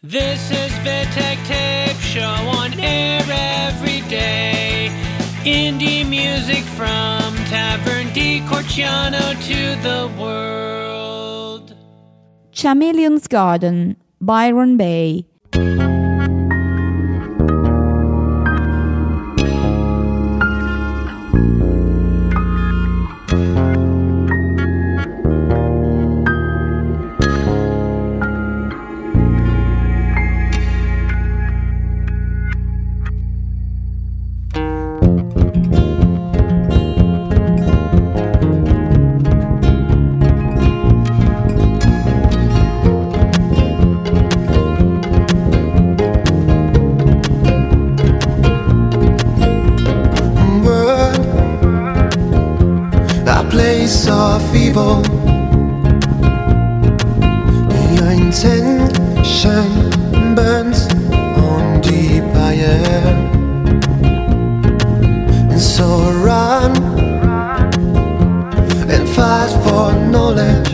This is Vitek Tape Show on air every day. Indie music from Tavern di Corciano to the world. Chameleon's Garden, Byron Bay. Of evil, your intention burns on the fire, and so run and fight for knowledge,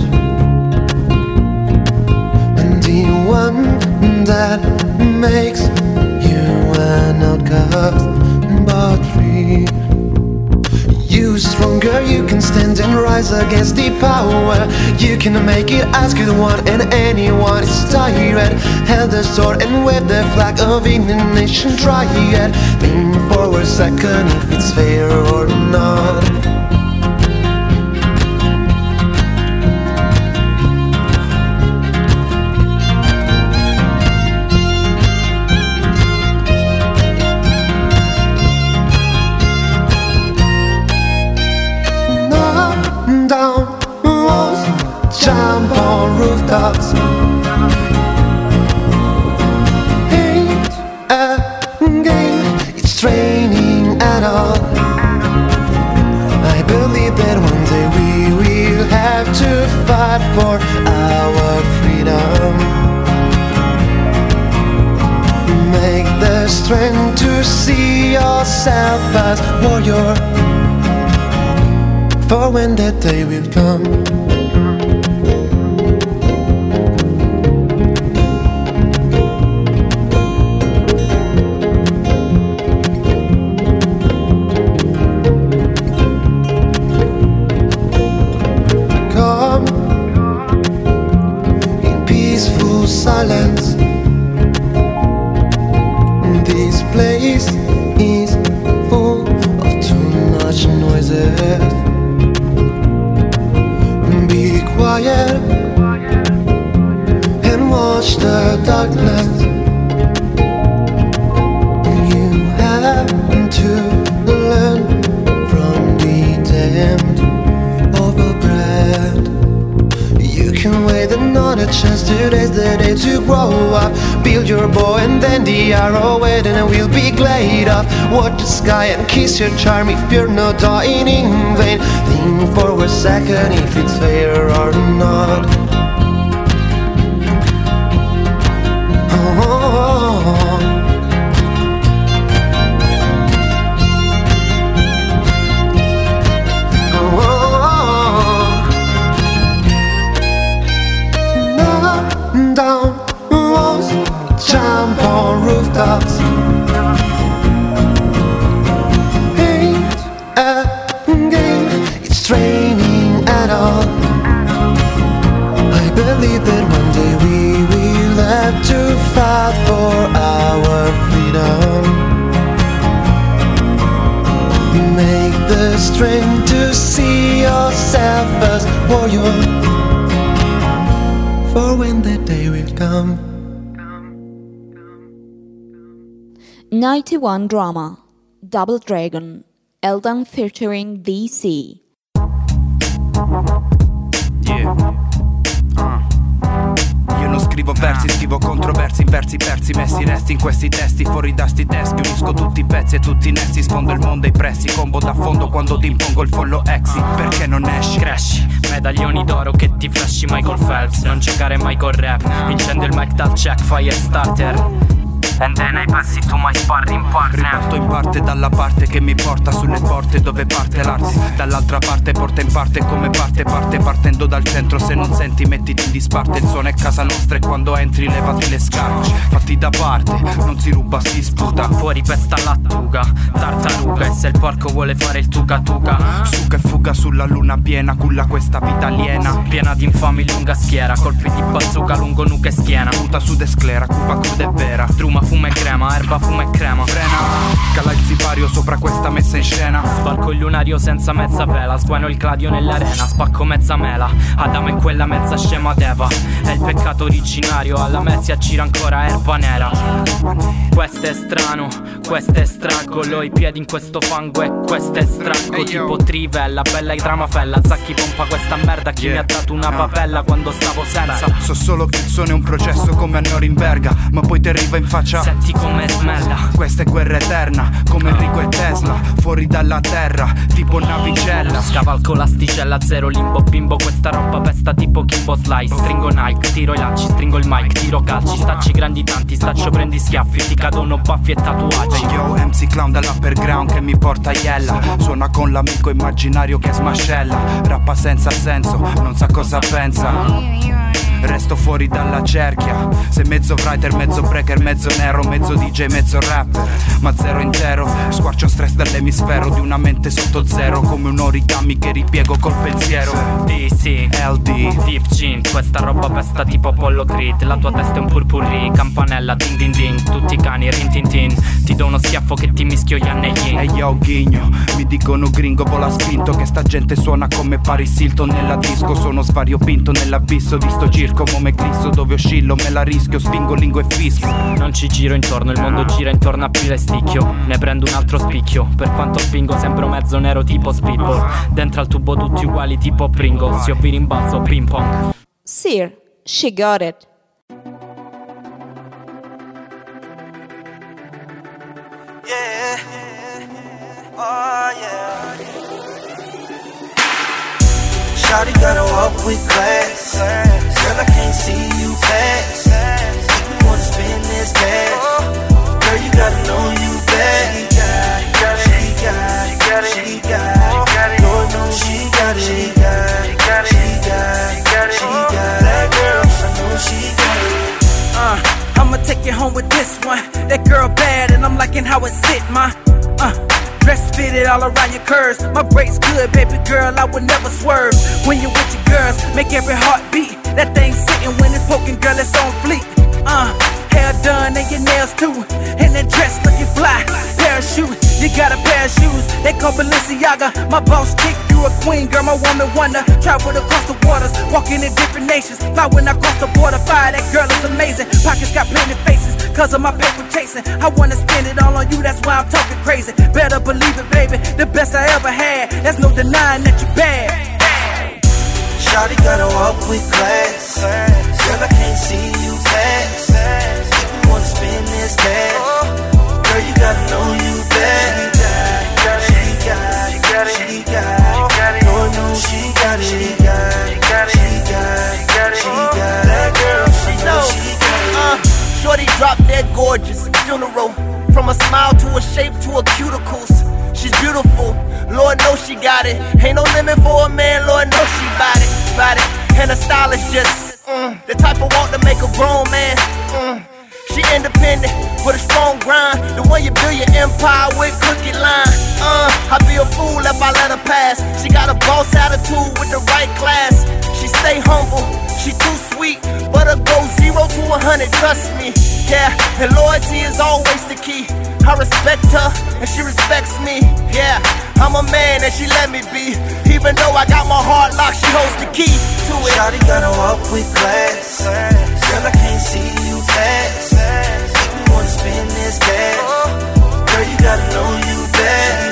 and the one that makes you an outcast but free. You stronger, you can stand and rise against the power. You can make it, ask you the one and anyone is tired. Held the sword and wave the flag of Indian nation. Try it, think for a second if it's fair or not. Down walls, jump on rooftops. Ain't a game, it's training at all. I believe that one day we will have to fight for our freedom. Make the strength to see yourself as warrior, for when that day will come. Come in peaceful silence. This place is full of too much noises. Quiet and watch the darkness. You have to learn from the damned overbred. You can wait another chance, today's the day to grow up. Build your bow and then the arrow, wait and it will be glade up. Watch the sky and kiss your charm if you're not dying in vain. Think for a second if it's fair or not. Down walls, jump on rooftops. Ain't a game, it's training at all. I believe that one day we will have to fight for our freedom. Make the strength to see yourself as warrior, for when that day will come. 91 Drama, Double Dragon, Eldon featuring DC. Yeah. Io non scrivo versi, scrivo controversi, in versi persi, messi resti in questi testi, fuori da sti teschi, unisco tutti i pezzi e tutti i nessi, sfondo il mondo ai pressi, combo da fondo quando ti impongo il follow exi, perché non esci? Cresci, medaglioni d'oro che ti flasci Michael Phelps, non giocare mai col rap, incendo il mic dal check, fire starter. And then I pass it to my sparring partner. Riparto in parte dalla parte che mi porta sulle porte dove parte l'arte. Dall'altra parte porta in parte come parte partendo dal centro. Se non senti mettiti in disparte. Il suono è casa nostra e quando entri levati le scarpe. metti da parte, non si ruba, si sputa. Fuori pesta lattuga, tartaruga. E se il porco vuole fare il tuca tuca, Suca e fuga sulla luna piena, culla questa vita aliena. piena di infami lunga schiera, colpi di bazooka lungo nuca e schiena. Puta sud e sclera, cupa cruda e vera. Struma, fuma e crema, erba, fuma e crema. Frena, cala il sipario sopra questa messa in scena. Sbarco il lunario senza mezza vela, sguaino il gladio nell'arena, spacco mezza mela. Adamo e quella mezza scema d'Eva, è il peccato originario, alla mezza gira ancora erba nera. Questo è strano, questo è stragolo, i piedi in questo fango e questo è stracco. Tipo trivella, bella e dramafella, Zacchi pompa questa merda, chi mi ha dato una papella quando stavo senza. So solo che il suono è un processo come a Norimberga, ma poi ti arriva in faccia. Senti come smella, Questa è guerra eterna, come Enrico e Tesla, fuori dalla terra, tipo navicella. scavalco l'asticella, zero limbo bimbo, questa roba pesta tipo Kimbo Slice. Stringo Nike, tiro i lacci, stringo il mic, tiro calci, stacci grandi tanti, staccio prendi schiaffi, ti cadono baffi e tatuaggi. Yo, MC Clown dall'upperground che mi porta a Iella, suona con l'amico immaginario che smascella, rappa senza senso, non sa cosa pensa. Resto fuori dalla cerchia, sei mezzo writer, mezzo breaker, mezzo nero, mezzo DJ, mezzo rapper, ma zero intero. Squarcio stress dall'emisfero di una mente sotto zero, come un origami che ripiego col pensiero. DC, LD, Deep Gin, questa roba pesta tipo Apollo Creed. La tua testa è un purpurri, campanella ding ding ding, tutti i cani rin tin tin. Ti do uno schiaffo che ti mischio gli anelli. e yo ghigno, mi dicono gringo vola spinto, che sta gente suona come Paris Hilton nella disco. Sono svariopinto nell'abisso di sto circo, come Cristo dove oscillo, me la rischio, spingo lingue e fischio. Non ci giro intorno, il mondo gira intorno a pile e sticchio. Ne prendo un altro spicchio, per quanto spingo sembro mezzo nero tipo Speedball. Dentro al tubo tutti uguali tipo Pringles, io vi rimbalzo ping pong. Sir, she got it. Yeah. Oh, yeah. Shawty gotta walk with class. Girl, I can't see you pass. You wanna spend this cash. Girl, you gotta know you bad. She got it. Lord knows she got it. She got that girl. I know she got it. I'ma take you home with this one. That girl bad and I'm liking how it sit, ma. Dress fitted all around your curves. My brakes good, baby girl, I would never swerve. When you're with your girls, make every heart beat. That thing sitting when it's poking, girl, it's on fleek. Hair done and your nails too. And that dress looking fly. Parachute, you got a pair of shoes. They call Balenciaga. My boss chick, you a queen, girl, my woman wonder. Traveled across the waters, walking in different nations. Fly when I cross the border, fire, that girl is amazing. Pockets got plenty faces, cause of my paper chasing. I wanna spend it all on you, that's why I'm talking crazy. Better believe it, baby, the best I ever had. There's no denying that you're bad. Shawty gotta walk with class. Girl, I can't see you fast. You wanna spend this cash. Girl, you gotta know you bad. She got it. Lord knows she got it. She got that girl. She knows she got it. Shorty drop dead gorgeous, funeral. From a smile to a shape to a cuticles. She's beautiful, Lord knows she got it. Ain't no limit for a man, Lord knows she bout it. And her style is just the type of walk to make a grown man. She independent with a strong grind, the one you build your empire with, crooked line. I'd be a fool if I let her pass. She got a boss attitude with the right class. She stay humble, she too sweet, but her go 0 to 100, trust me. Yeah, and loyalty is always the key. I respect her and she respects me. Yeah, I'm a man and she let me be. Even though I got my heart locked, she holds the key to it. Shawty gotta walk with class. Girl, I can't see you fast. You wanna spend this cash. Girl, you gotta know you bad.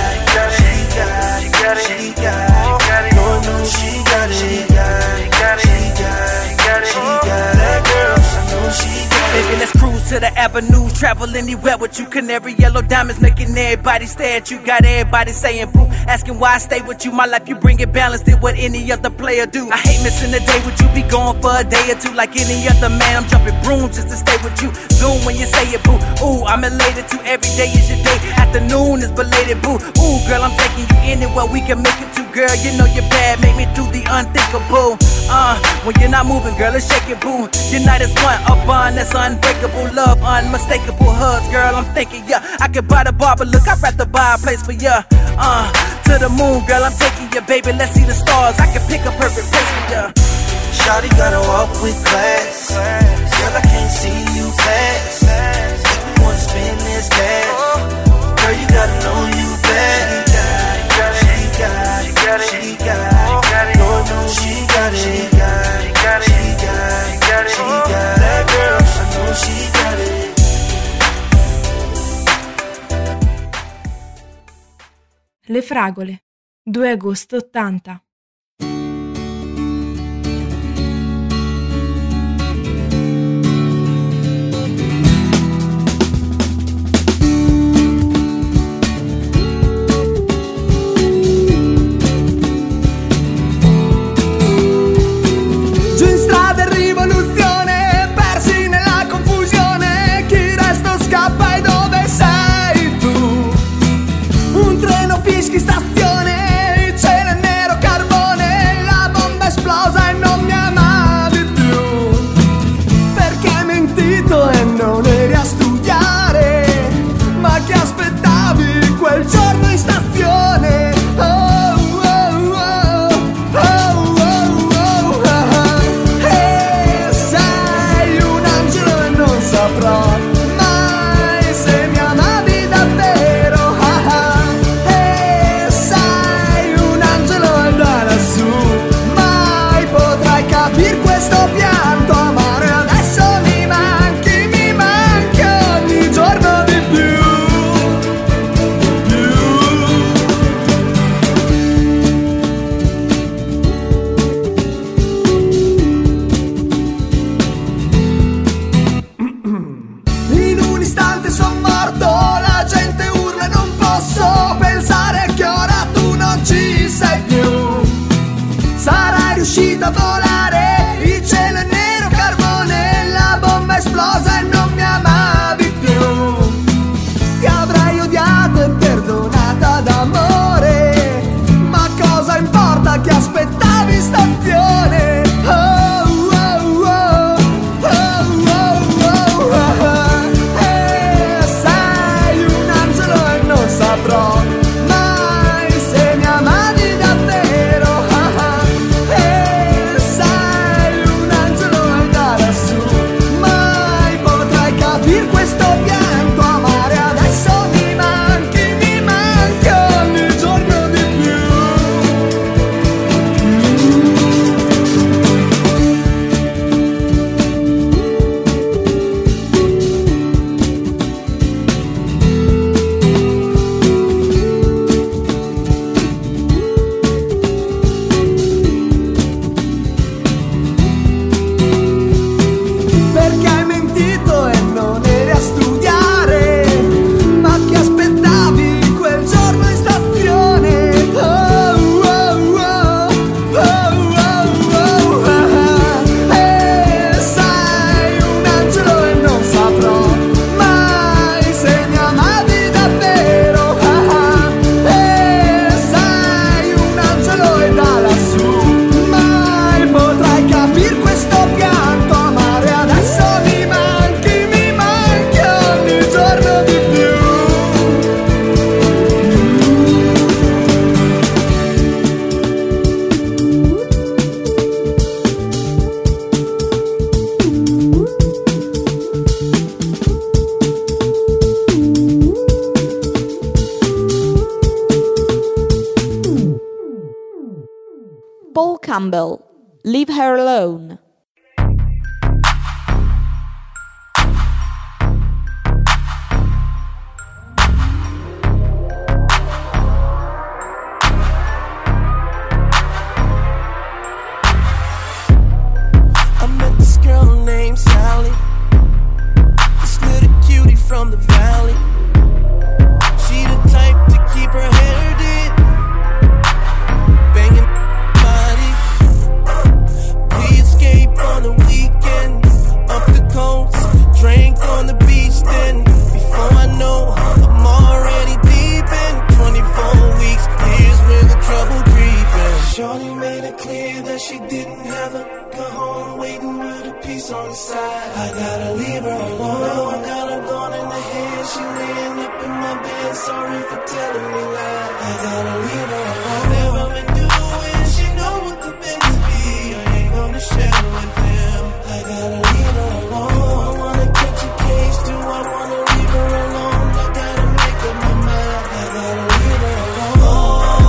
She got it. Lord knows she got it. She got that girl. I know she got it. Baby, let's cruise to the avenue, travel anywhere with you. Canary yellow diamonds making everybody stare at you. Got everybody saying, boo, Asking why I stay with you, my life you bring it balanced than what any other player do. I hate missing the day, would you be gone for a day or two? Like any other man, I'm jumping brooms just to stay with you. Zoom when you say it, boo. Ooh, I'm elated too, every day is your day. Afternoon is belated, boo. Ooh, girl, I'm taking you anywhere we can make it to, girl. You know you're bad, make me do the unthinkable. When you're not moving, girl, it's shaking, boo. Unite as one, a bond that's unbreakable. Love, unmistakable hugs, girl, I'm thinking, yeah. I could buy the bar, but look, I'd rather buy a place for ya. To the moon, girl, I'm taking you, baby. Let's see the stars, I can pick a perfect place for ya. Shawty gotta walk with class. Girl, I can't see you pass. You wanna spend this cash. Girl, you gotta know you bad. She got it. Lord knows she got it. That girl, I know she got it. Le fragole, 2 agosto 80. Stazione, il cielo è nero carbone, la bomba esplosa e non mi amavi più, perché hai mentito e non eri a studiare, ma che aspettavi quel giorno in stazione. E sei un angelo e non saprò mai se mi amavi davvero. Per questo pianto, amore, adesso mi manchi ogni giorno di più. In un istante son morto, la gente urla e non posso pensare che ora tu non ci sei più. Sarai riuscita a volare, il cielo è nero carbone, la bomba è esplosa e non mi amavi più. Ti avrei odiato e perdonata d'amore, ma cosa importa che aspettavi in stazione? Sei un angelo e non saprò mai se mi amavi davvero. Per questo pianto, amare, adesso mi manchi ogni giorno di più. Perché hai mentito e non eri a studiare, ma che aspettavi quel giorno in stazione. E sei un angelo e non saprò mai se mi amavi davvero. E sei un angelo e da lassù mai potrai capire questo pianto, amare, adesso mi manchi ogni giorno di più. Paul Campbell, Leave Her Alone. I met this girl named Sally, this little cutie from the valley. She the type to keep her hair did on the beach then. Before I know, I'm already deep in 24 weeks. Here's where the trouble creeping. Shorty made it clear that she didn't have a go home waiting with a piece on the side. I gotta leave her alone. I got her gone in the head. She laying up in my bed. Sorry for telling me lies. I gotta leave her alone. Never been doing. She know what the business be. I ain't gonna share with them. I gotta leave her alone. I wanna catch a case. Do I wanna leave her alone? I gotta make up my mind. I gotta leave her alone.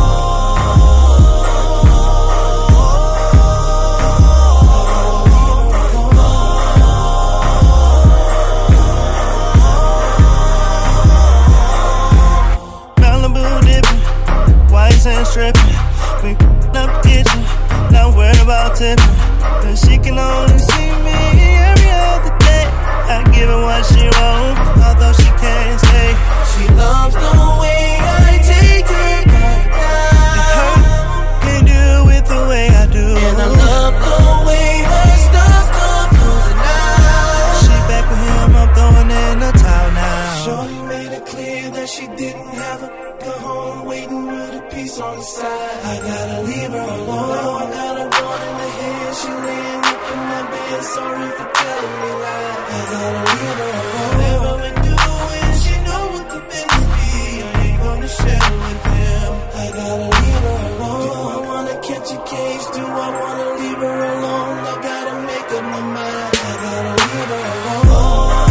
And stripping, we up kitchen, not worried about tipping. But she can only see me every other day. I give her what she wants, although she can't stay. She loves the way I take her down. Can't do it the way I do. And I love the way her stuff comes closing out. She back with him, I'm throwing in the towel now. Shorty made it clear that she didn't have a go home waiting with a piece on the side. I gotta leave her alone. I got her gone in the head. She laying up in my bed. Sorry for telling me lies. I gotta leave her alone. Never been doing. She know what the business be. I ain't gonna share with them. I gotta leave her alone. Do I wanna catch a case? Do I wanna leave her alone? I gotta make up my mind. I gotta leave her alone.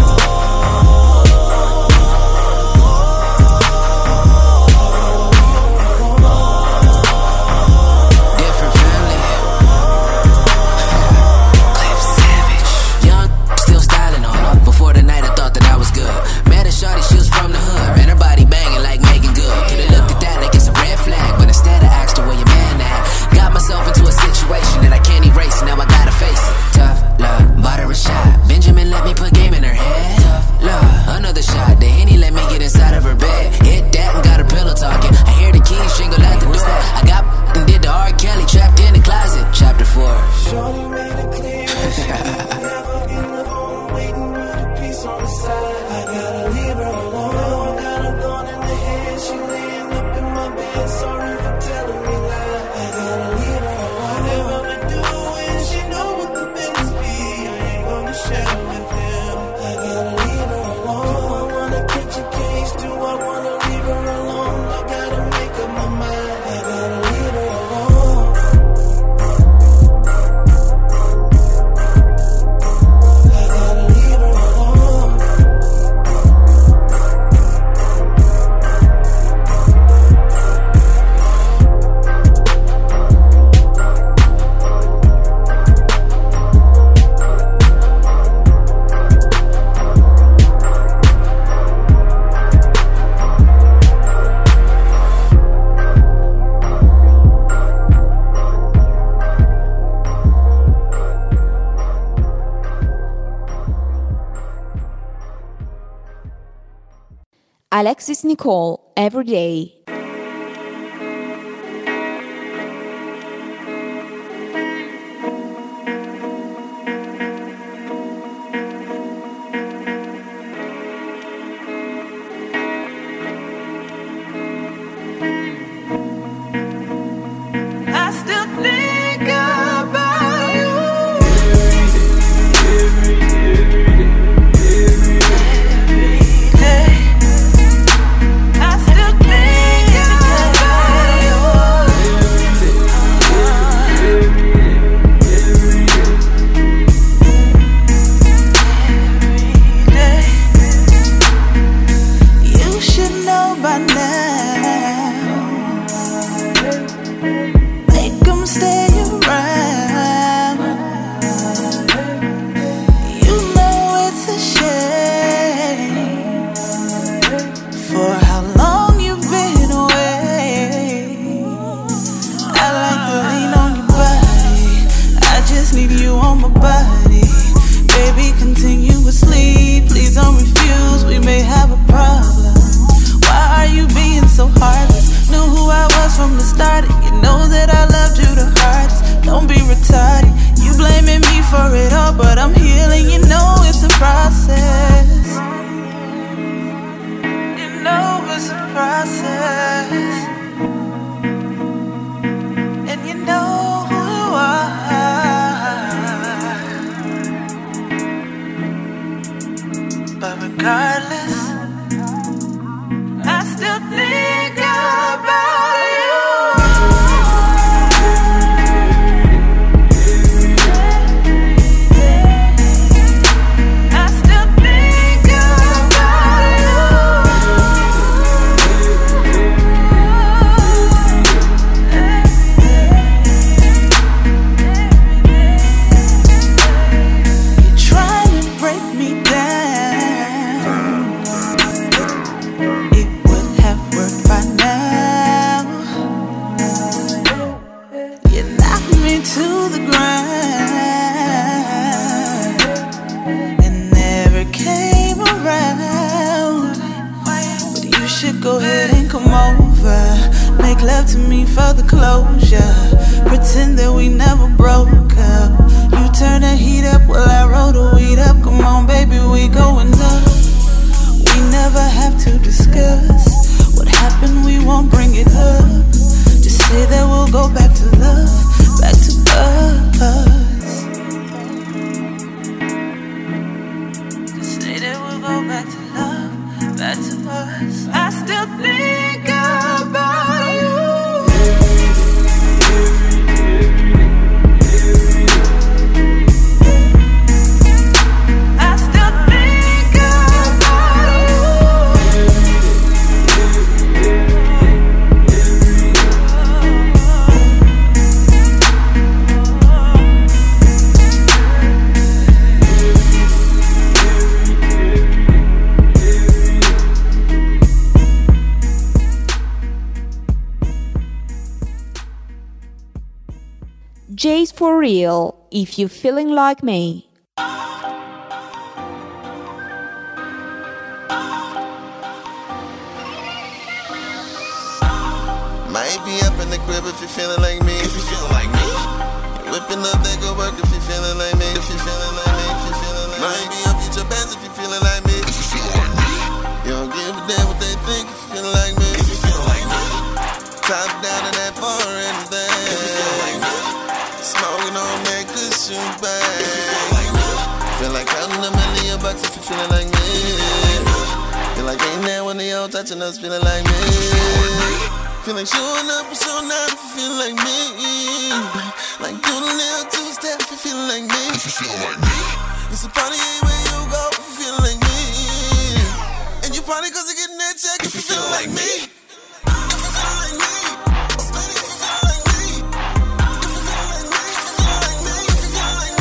She was from the hood, man, her body banging like Megan Good. Could've looked at that like it's a red flag, but instead I asked her where your man at. Got myself into a situation that I can't erase, now I gotta face it. Tough love, bought her a shot. Benjamin let me put game in her head. Tough love, another shot. The Henny let me get inside of her bed. Hit that and got her pillow talking. I hear the keys jingle at the door. I got and did the R. Kelly, trapped in the closet. Chapter 4. Shorty made it clear that she never in the home waiting with a piece on the side. I gotta leave her alone. I got her gone in the head. She laying up in my bed. Sorry for telling me lies. I gotta leave her alone. Never been doing. She know what the business be. I ain't gonna share with them. I gotta leave her alone. Do I wanna catch a case? Do I wanna leave her alone? I gotta make up my mind. I gotta leave her alone. I gotta leave her alone. Alexis Nicole, Every Day. I still think about you. Every day. I still think regardless, I still think about you. I still think about you. You're trying to break me down. It would have worked by now. You knocked me to the ground and never came around. But you should go ahead and come over. Make love to me for the closure. Pretend that we never broke up. You turn the heat up while I roll the weed up. Come on, baby, we going up. We never have to discuss what happened, we won't bring it up. Just say that we'll go back to love, back to us. Just say that we'll go back to love, back to us. I still think about you. I still think about Jay's For Real, If You Feeling Like Me. Might be up in the crib if you're feeling like me. If you're feeling like me. Whipping up that good work if you're feeling like me. If you're feeling like me. If you're feeling like me. Might be up at your bands if you're feeling like me. If you're feeling like me. You don't give a damn what they think if you're feeling like me. If you're feeling like me. Top down in that foreign thing. If you're feeling like me. Smoking on that good shoe bag. If you're feeling like me. Feel like counting $1 million if you're feeling like me. Feel like ain't there when they all touching us feeling like me. Feel like showing up and showing out if you feel like me. Like doing a little two-step if you feel like me. If you feel like me. It's a party where you go if you feel like me. And you party cause you're getting that check if you feel like me. If you feel like me. If you feel like me. If you feel like me. If you feel like me. If you feel like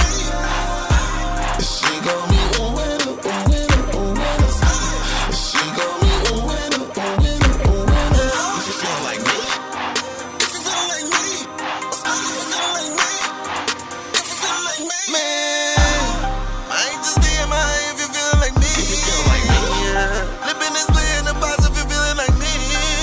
me. She gon' be a winner, a winner, a winner. She gon' be a winner, a winner, a winner. If you feel like me. If you feel like me. If you feel like me. If you feel like me. Man, might just be in my eye if you feel like me. If you feel like me. Yeah. Lippin' this play in the box if you feeling like me.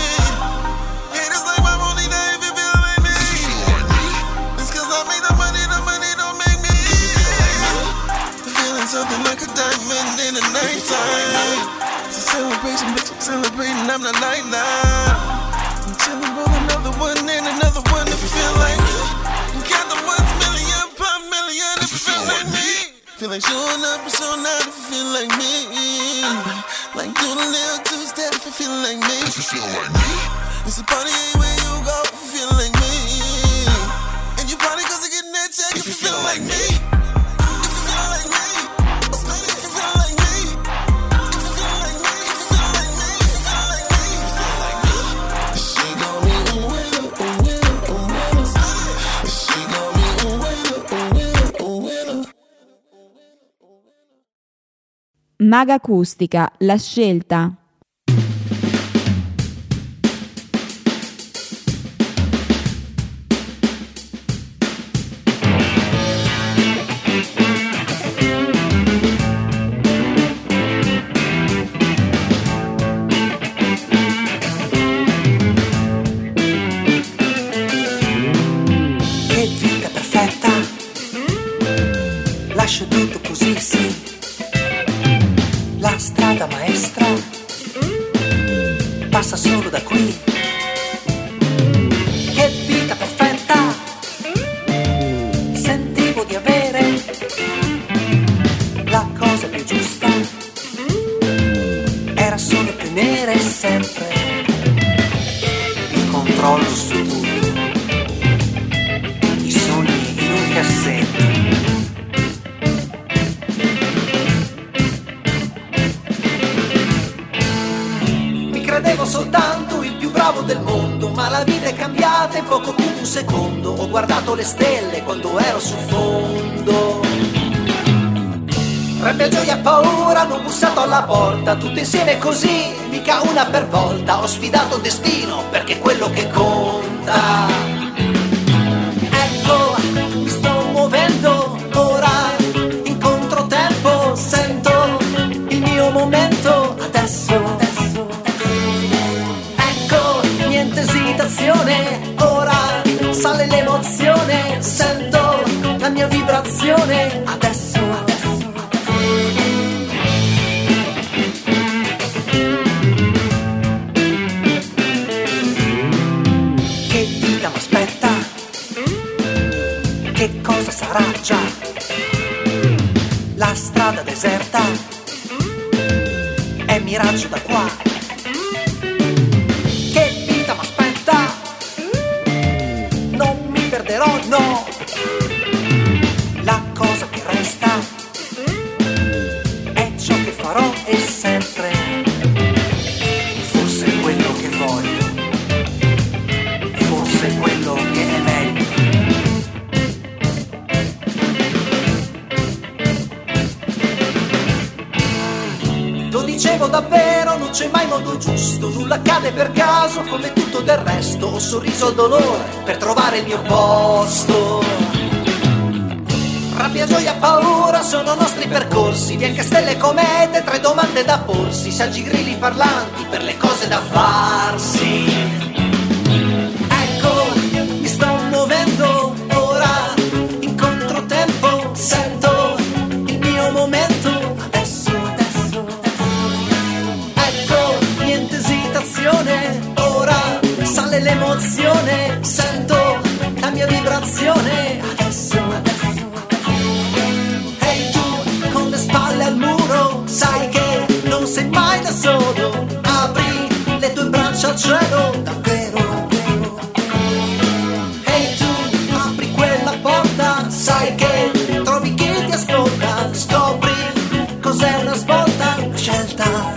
Haters like my only day if you feel like me. If you feel like me. It's cause I make the money don't make me. If you feel like me. Feeling something like a diamond in the nighttime. It's a celebration, bitch, I'm celebrating, I'm the nightlife. I'm chillin', roll another one and another one if you feel like me. You got the 1 million per million if you feel like me. Feel like showing up and showing out if you feel like me. Like doing a little two-step if you feel like me. If you feel like me. It's a party where you go if you feel like me. And you party cause you're getting that check if you feel like me. If you feel like me. If you feel like me. If you feel like me. If you feel like me. If you feel like me. If you feel like me. She gon' be a winner, a winner, a winner. She gon' be a winner, a winner, a winner. Maga Acustica, La Scelta. Che vita perfetta, lascio tutto così, sì. La strada maestra passa solo da qui. Che vita perfetta, sentivo di avere la cosa più giusta tenere sempre il controllo su tutto, i sogni in un cassetto. Mi credevo soltanto il più bravo del mondo, ma la vita è cambiata in poco più di un secondo. Ho guardato le stelle quando ero sul fondo. Rabbia, gioia, paura, hanno bussato alla porta, tutte insieme così, mica una per volta. Ho sfidato il destino, perché è quello che conta. Ecco, mi sto muovendo, ora in controtempo, sento il mio momento, adesso. Ecco, niente esitazione, ora sale l'emozione, sento la mia vibrazione, adesso. Che cosa sarà già? La strada deserta è miraggio da qua. Che vita m'aspetta? Non mi perderò, no. La cosa che resta è ciò che farò e sempre. Forse è quello che voglio, forse è quello che è meglio. Lo dicevo davvero, non c'è mai modo giusto, nulla accade per caso come tutto del resto. Ho sorriso al dolore per trovare il mio posto. Rabbia, gioia, paura sono nostri percorsi, bianche stelle e comete, tre domande da porsi, saggi grilli parlanti per le cose da farsi. Ecco, mi sto muovendo ora in controtempo, sento il mio momento. Ora sale l'emozione, sento la mia vibrazione, adesso. Ehi tu con le spalle al muro, sai che non sei mai da solo, apri le tue braccia al cielo, davvero. Ehi tu apri quella porta, sai che trovi chi ti ascolta, scopri cos'è una svolta, una scelta.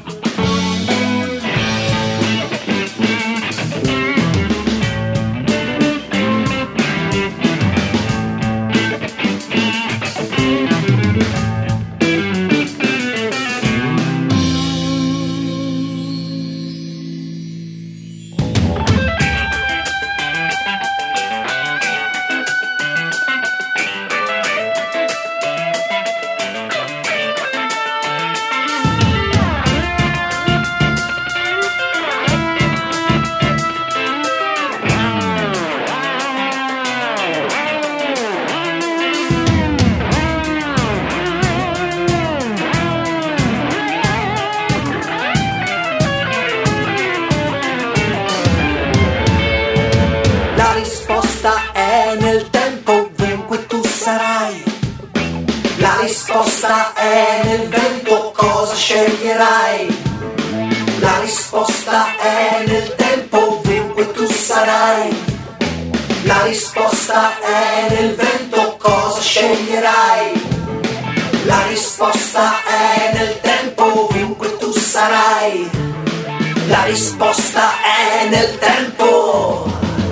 La risposta è nel vento, cosa sceglierai? La risposta è nel tempo, ovunque tu sarai. La risposta è nel vento, cosa sceglierai? La risposta è nel tempo, ovunque tu sarai. La risposta è nel tempo.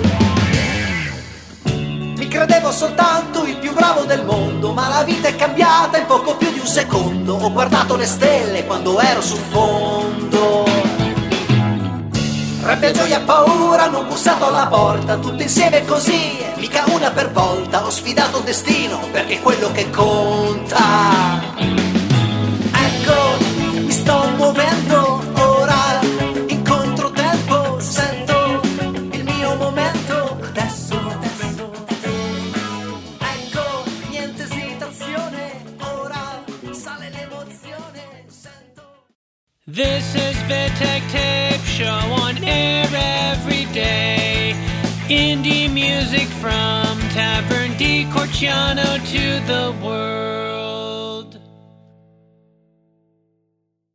Mi credevo soltanto il più bravo del mondo, ma la vita è cambiata in poco più di un secondo. Ho guardato le stelle quando ero sul fondo. Rabbia, gioia, paura hanno bussato alla porta, tutte insieme così, mica una per volta. Ho sfidato il destino, perché è quello che conta. Ecco, mi sto muovendo ora in controtempo, sento il mio momento, adesso. Ecco, niente esitazione, ora sale l'emozione, sento. This is Vittek Tape Show on air every day. Indie music from Tavern di Corciano to the world.